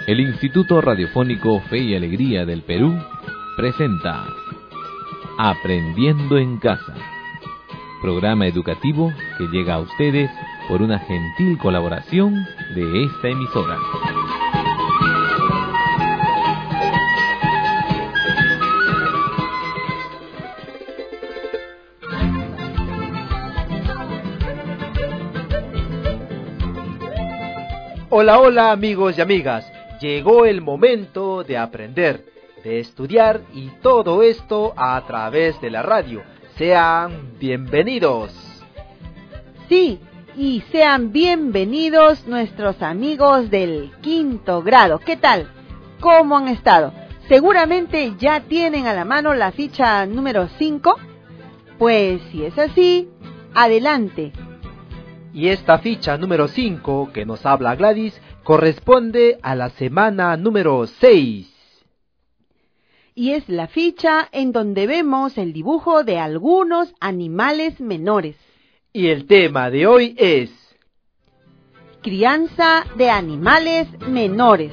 El Instituto Radiofónico Fe y Alegría del Perú presenta Aprendiendo en Casa, programa educativo que llega a ustedes por una gentil colaboración de esta emisora. Hola, hola amigos y amigas, llegó el momento de aprender, de estudiar y todo esto a través de la radio. Sean bienvenidos. Sí, y sean bienvenidos nuestros amigos del quinto grado. ¿Qué tal? ¿Cómo han estado? Seguramente ya tienen a la mano la ficha número 5. Pues si es así, adelante. Y esta ficha número 5 que nos habla Gladys corresponde a la semana número 6. Y es la ficha en donde vemos el dibujo de algunos animales menores. Y el tema de hoy es crianza de animales menores.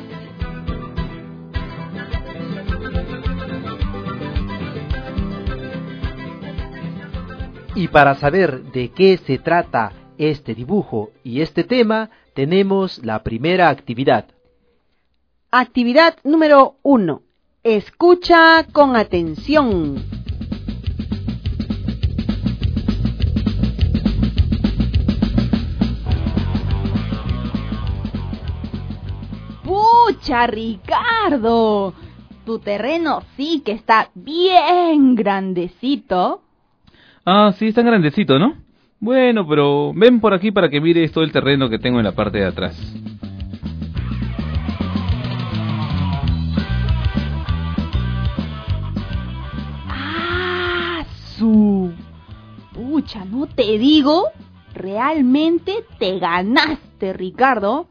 Y para saber de qué se trata este dibujo y este tema, tenemos la primera actividad. Actividad número 1. Escucha con atención. ¡Pucha, Ricardo! Tu terreno sí que está bien grandecito. Ah, sí, está grandecito, ¿no? Bueno, pero ven por aquí para que mires todo el terreno que tengo en la parte de atrás. ¡Ah, su! Pucha, ¿no te digo? Realmente te ganaste, Ricardo.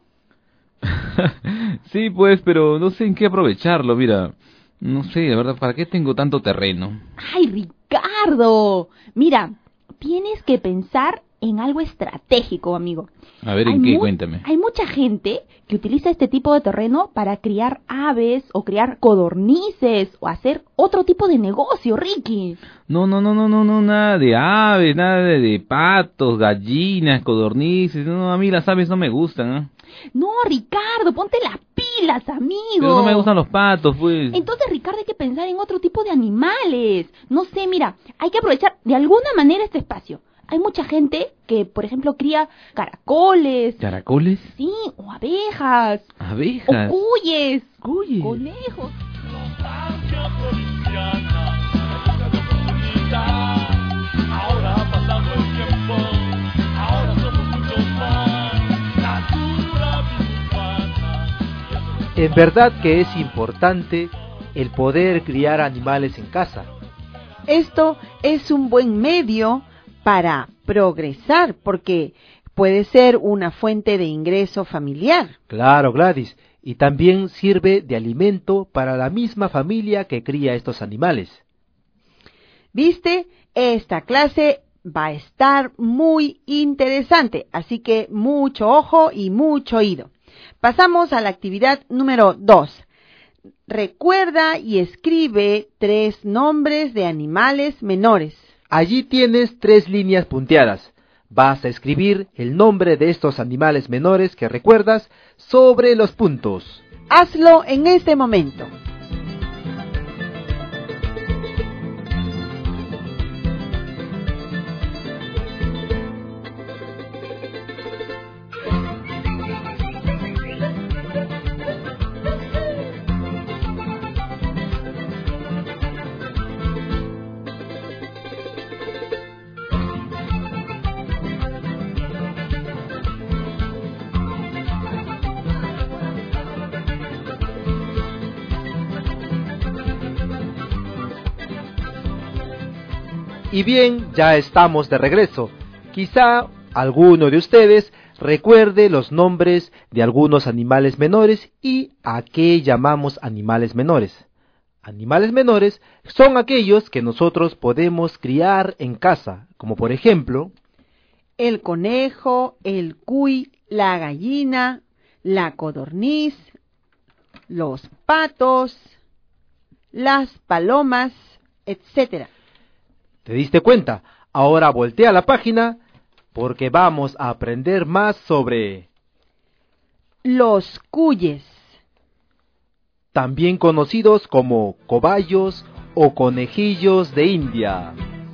Sí, pues, pero no sé en qué aprovecharlo, mira. No sé, de verdad, ¿para qué tengo tanto terreno? ¡Ay, Ricardo! Mira, tienes que pensar en algo estratégico, amigo. A ver, ¿en qué? Cuéntame. Hay mucha gente que utiliza este tipo de terreno para criar aves o criar codornices o hacer otro tipo de negocio, Ricky. No, nada de aves, nada de patos, gallinas, codornices. No, a mí las aves no me gustan, ¿eh? No, Ricardo, ponte las pilas, amigo. Pero no me gustan los patos, pues. Entonces, Ricardo, hay que pensar en otro tipo de animales. No sé, mira, hay que aprovechar de alguna manera este espacio. Hay mucha gente que, por ejemplo, cría caracoles. ¿Caracoles? Sí, o abejas. ¿Abejas? O cuyes. ¿Cuyes? Conejos. Ahora ha pasado el tiempo, ahora somos muchos más. Natura humana. En verdad que es importante el poder criar animales en casa. Esto es un buen medio para progresar, porque puede ser una fuente de ingreso familiar. Claro, Gladys, y también sirve de alimento para la misma familia que cría estos animales. ¿Viste? Esta clase va a estar muy interesante, así que mucho ojo y mucho oído. Pasamos a la actividad número 2. Recuerda y escribe 3 nombres de animales menores. Allí tienes 3 líneas punteadas. Vas a escribir el nombre de estos animales menores que recuerdas sobre los puntos. Hazlo en este momento. Y bien, ya estamos de regreso. Quizá alguno de ustedes recuerde los nombres de algunos animales menores y a qué llamamos animales menores. Animales menores son aquellos que nosotros podemos criar en casa, como por ejemplo el conejo, el cuy, la gallina, la codorniz, los patos, las palomas, etc. ¿Te diste cuenta? Ahora voltea la página porque vamos a aprender más sobre los cuyes, también conocidos como cobayos o conejillos de India.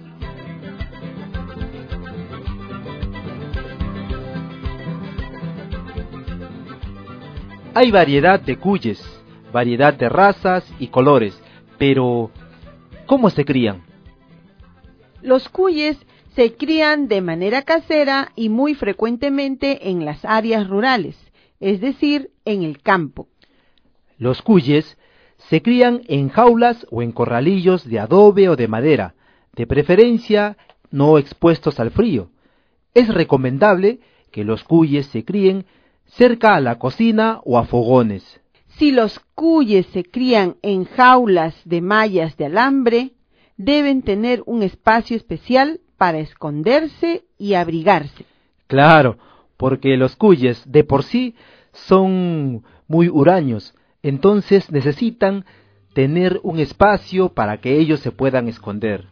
Hay variedad de cuyes, variedad de razas y colores, pero ¿cómo se crían? Los cuyes se crían de manera casera y muy frecuentemente en las áreas rurales, es decir, en el campo. Los cuyes se crían en jaulas o en corralillos de adobe o de madera, de preferencia no expuestos al frío. Es recomendable que los cuyes se críen cerca a la cocina o a fogones. Si los cuyes se crían en jaulas de mallas de alambre, deben tener un espacio especial para esconderse y abrigarse. Claro, porque los cuyes de por sí son muy huraños, entonces necesitan tener un espacio para que ellos se puedan esconder.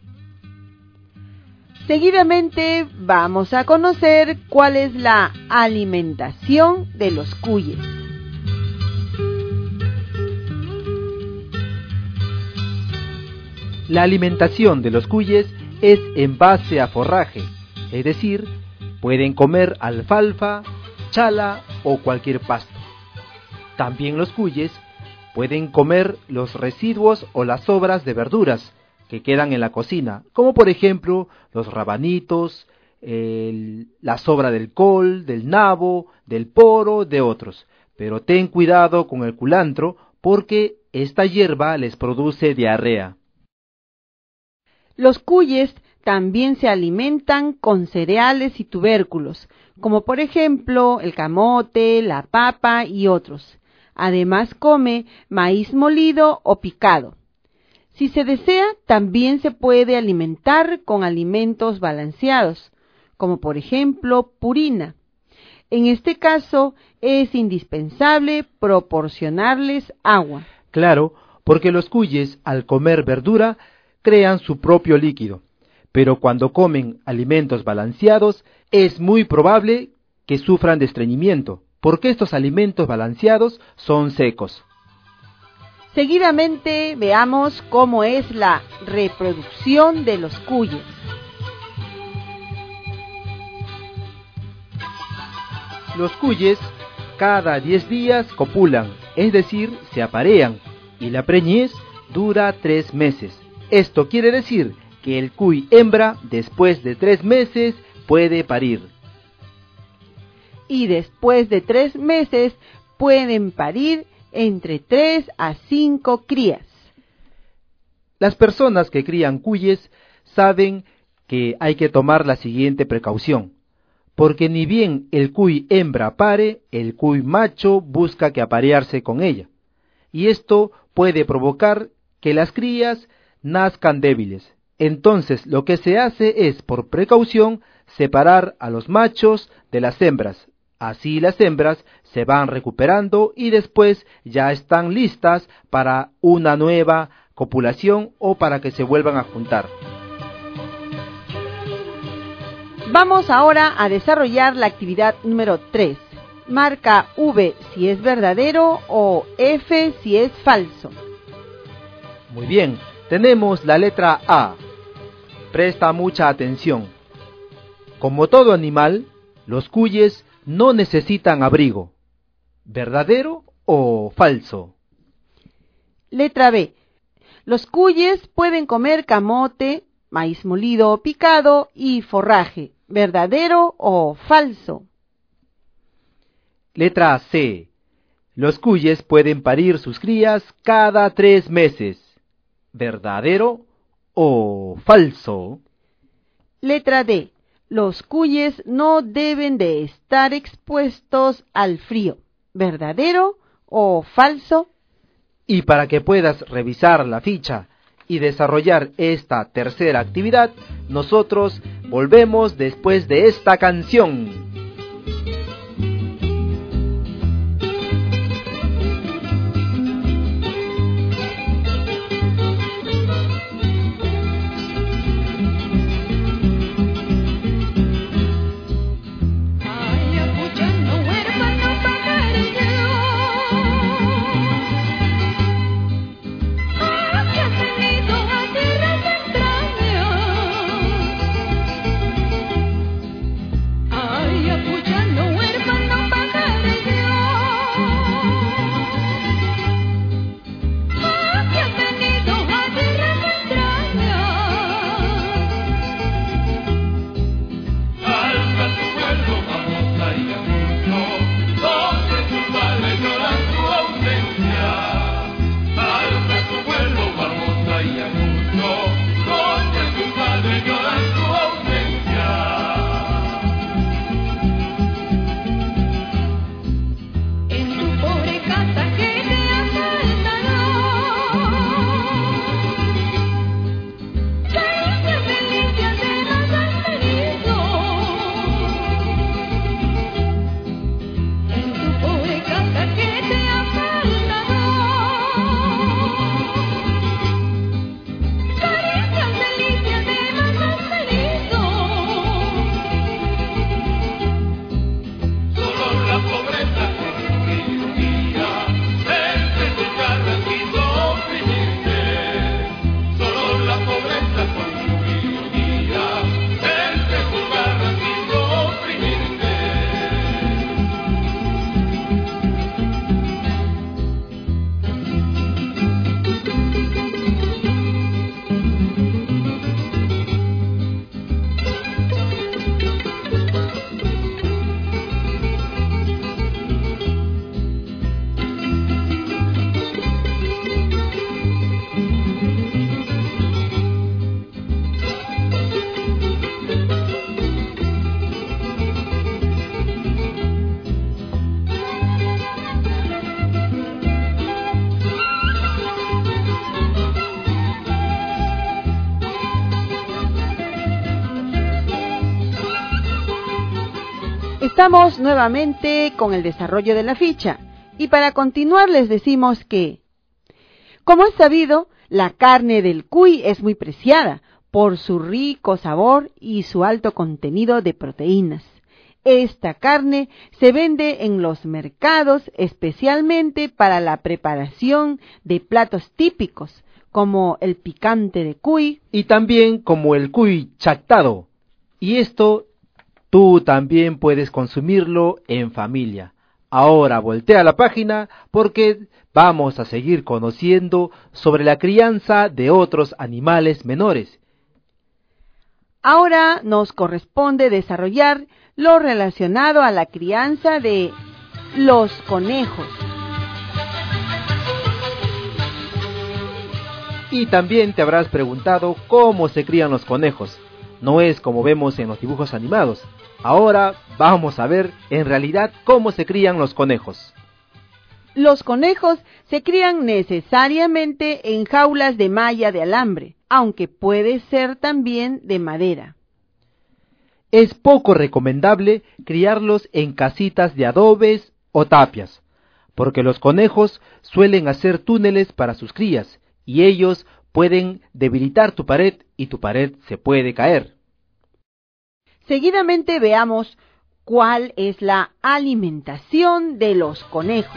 Seguidamente vamos a conocer cuál es la alimentación de los cuyes. La alimentación de los cuyes es en base a forraje, es decir, pueden comer alfalfa, chala o cualquier pasto. También los cuyes pueden comer los residuos o las sobras de verduras que quedan en la cocina, como por ejemplo los rabanitos, la sobra del col, del nabo, del poro, de otros. Pero ten cuidado con el culantro porque esta hierba les produce diarrea. Los cuyes también se alimentan con cereales y tubérculos, como por ejemplo el camote, la papa y otros. Además come maíz molido o picado. Si se desea, también se puede alimentar con alimentos balanceados, como por ejemplo purina. En este caso, es indispensable proporcionarles agua. Claro, porque los cuyes, al comer verdura, crean su propio líquido. Pero cuando comen alimentos balanceados, es muy probable que sufran de estreñimiento, porque estos alimentos balanceados son secos. Seguidamente veamos cómo es la reproducción de los cuyes. Los cuyes cada 10 días copulan, es decir, se aparean, y la preñez dura 3 meses. Esto quiere decir que el cuy hembra después de 3 meses puede parir. Y después de 3 meses pueden parir entre 3 a 5 crías. Las personas que crían cuyes saben que hay que tomar la siguiente precaución, porque ni bien el cuy hembra pare, el cuy macho busca que aparearse con ella, y esto puede provocar que las crías nazcan débiles. Entonces lo que se hace es, por precaución, separar a los machos de las hembras. Así las hembras se van recuperando y después ya están listas para una nueva copulación o para que se vuelvan a juntar. Vamos ahora a desarrollar la actividad número 3. Marca V si es verdadero o F si es falso. Muy bien, tenemos la letra A. Presta mucha atención. Como todo animal, los cuyes no necesitan abrigo. ¿Verdadero o falso? Letra B. Los cuyes pueden comer camote, maíz molido o picado y forraje. ¿Verdadero o falso? Letra C. Los cuyes pueden parir sus crías cada 3 meses. ¿Verdadero o falso? Letra D. Los cuyes no deben de estar expuestos al frío. ¿Verdadero o falso? Y para que puedas revisar la ficha y desarrollar esta tercera actividad, nosotros volvemos después de esta canción. Estamos nuevamente con el desarrollo de la ficha y para continuar les decimos que, como es sabido, la carne del cuy es muy preciada por su rico sabor y su alto contenido de proteínas. Esta carne se vende en los mercados especialmente para la preparación de platos típicos como el picante de cuy y también como el cuy chactado. Y esto tú también puedes consumirlo en familia. Ahora voltea la página porque vamos a seguir conociendo sobre la crianza de otros animales menores. Ahora nos corresponde desarrollar lo relacionado a la crianza de los conejos. Y también te habrás preguntado cómo se crían los conejos. No es como vemos en los dibujos animados. Ahora vamos a ver en realidad cómo se crían los conejos. Los conejos se crían necesariamente en jaulas de malla de alambre, aunque puede ser también de madera. Es poco recomendable criarlos en casitas de adobes o tapias, porque los conejos suelen hacer túneles para sus crías y ellos pueden debilitar tu pared y tu pared se puede caer. Seguidamente veamos cuál es la alimentación de los conejos.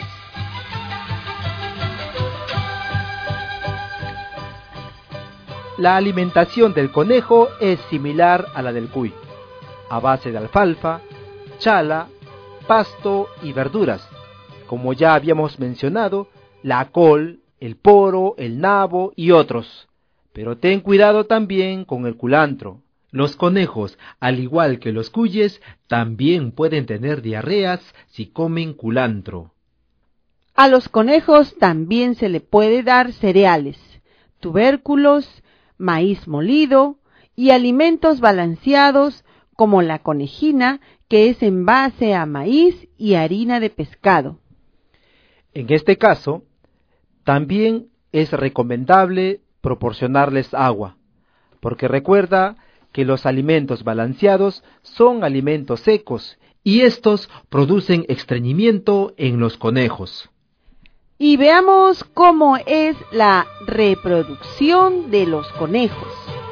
La alimentación del conejo es similar a la del cuy, a base de alfalfa, chala, pasto y verduras. Como ya habíamos mencionado, la col, el poro, el nabo y otros. Pero ten cuidado también con el culantro. Los conejos, al igual que los cuyes, también pueden tener diarreas si comen culantro. A los conejos también se le puede dar cereales, tubérculos, maíz molido y alimentos balanceados como la conejina, que es en base a maíz y harina de pescado. En este caso, también es recomendable proporcionarles agua, porque recuerda que los alimentos balanceados son alimentos secos y estos producen estreñimiento en los conejos. Y veamos cómo es la reproducción de los conejos.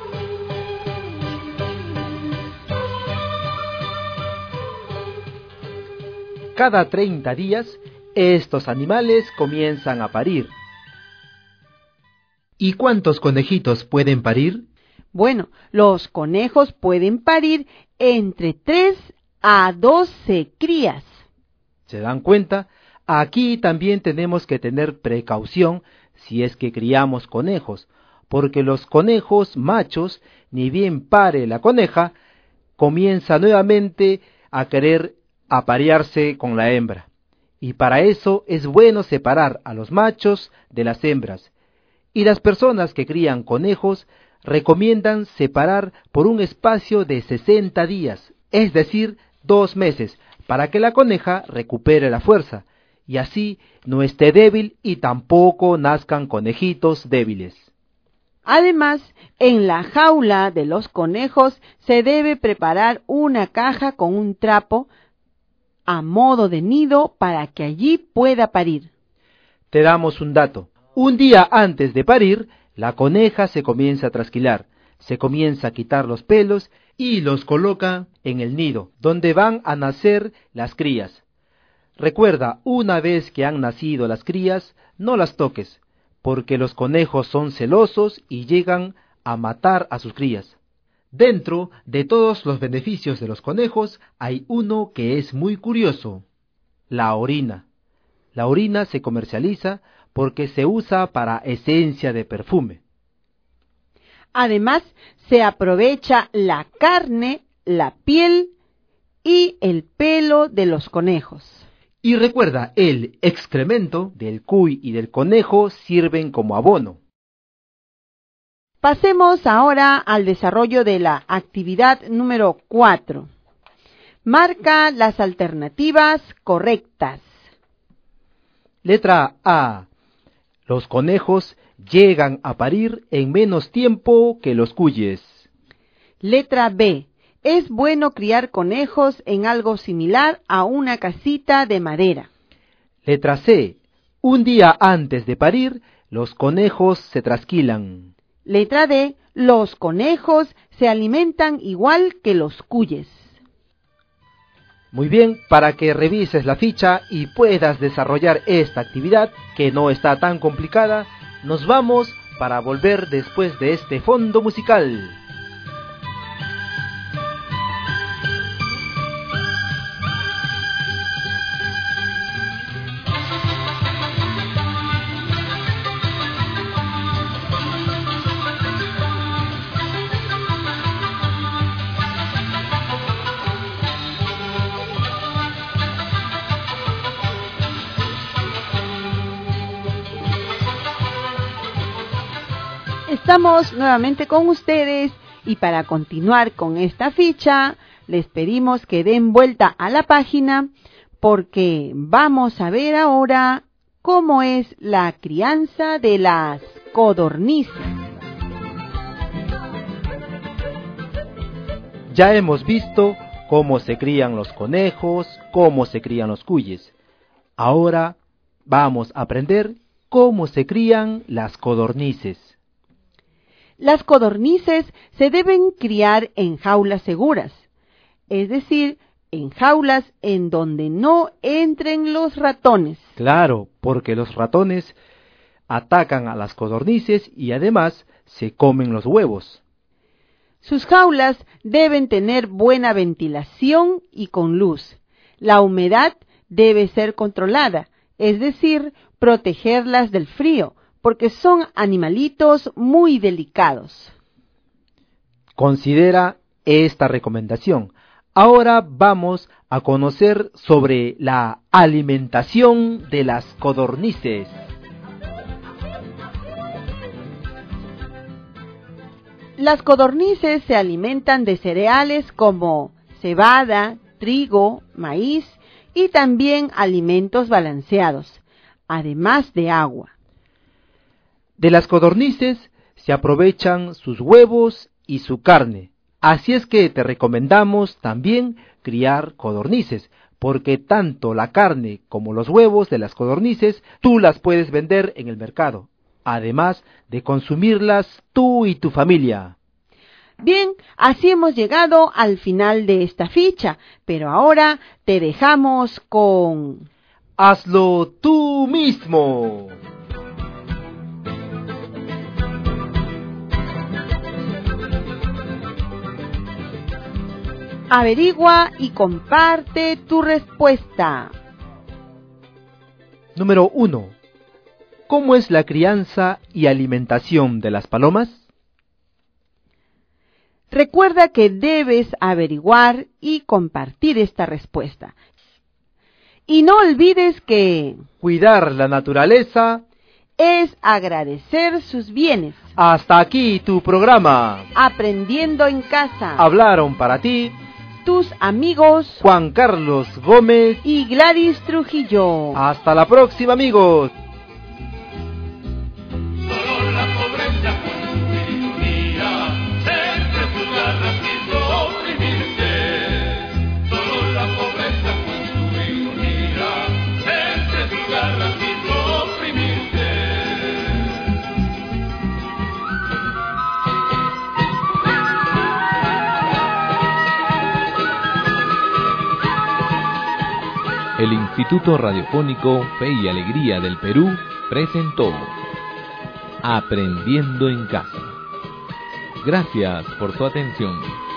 Cada 30 días, estos animales comienzan a parir. ¿Y cuántos conejitos pueden parir? Bueno, los conejos pueden parir entre 3 a 12 crías. ¿Se dan cuenta? Aquí también tenemos que tener precaución si es que criamos conejos, porque los conejos machos, ni bien pare la coneja, comienza nuevamente a querer aparearse con la hembra. Y para eso es bueno separar a los machos de las hembras. Y las personas que crían conejos recomiendan separar por un espacio de 60 días, es decir, 2 meses, para que la coneja recupere la fuerza, y así no esté débil y tampoco nazcan conejitos débiles. Además, en la jaula de los conejos se debe preparar una caja con un trapo a modo de nido para que allí pueda parir. Te damos un dato. Un día antes de parir, la coneja se comienza a trasquilar, se comienza a quitar los pelos y los coloca en el nido, donde van a nacer las crías. Recuerda, una vez que han nacido las crías, no las toques, porque los conejos son celosos y llegan a matar a sus crías. Dentro de todos los beneficios de los conejos, hay uno que es muy curioso: la orina. La orina se comercializa porque se usa para esencia de perfume. Además, se aprovecha la carne, la piel y el pelo de los conejos. Y recuerda, el excremento del cuy y del conejo sirven como abono. Pasemos ahora al desarrollo de la actividad número 4. Marca las alternativas correctas. Letra A. Los conejos llegan a parir en menos tiempo que los cuyes. Letra B. Es bueno criar conejos en algo similar a una casita de madera. Letra C. Un día antes de parir, los conejos se trasquilan. Letra D. Los conejos se alimentan igual que los cuyes. Muy bien, para que revises la ficha y puedas desarrollar esta actividad, que no está tan complicada, nos vamos para volver después de este fondo musical. Estamos nuevamente con ustedes y para continuar con esta ficha les pedimos que den vuelta a la página porque vamos a ver ahora cómo es la crianza de las codornices. Ya hemos visto cómo se crían los conejos, cómo se crían los cuyes. Ahora vamos a aprender cómo se crían las codornices. Las codornices se deben criar en jaulas seguras, es decir, en jaulas en donde no entren los ratones. Claro, porque los ratones atacan a las codornices y además se comen los huevos. Sus jaulas deben tener buena ventilación y con luz. La humedad debe ser controlada, es decir, protegerlas del frío, porque son animalitos muy delicados. Considera esta recomendación. Ahora vamos a conocer sobre la alimentación de las codornices. Las codornices se alimentan de cereales como cebada, trigo, maíz y también alimentos balanceados, además de agua. De las codornices se aprovechan sus huevos y su carne. Así es que te recomendamos también criar codornices, porque tanto la carne como los huevos de las codornices tú las puedes vender en el mercado, además de consumirlas tú y tu familia. Bien, así hemos llegado al final de esta ficha, pero ahora te dejamos con... ¡Hazlo tú mismo! Averigua y comparte tu respuesta. Número 1. ¿Cómo es la crianza y alimentación de las palomas? Recuerda que debes averiguar y compartir esta respuesta. Y no olvides que cuidar la naturaleza es agradecer sus bienes. Hasta aquí tu programa. Aprendiendo en casa. Hablaron para ti tus amigos Juan Carlos Gómez y Gladys Trujillo. Hasta la próxima, amigos. Solo la pobreza con su ironía siempre juzgarla sin oprimirte. Solo la pobreza con su ironía siempre juzgarla sin oprimirte. El Instituto Radiofónico Fe y Alegría del Perú presentó Aprendiendo en Casa. Gracias por su atención.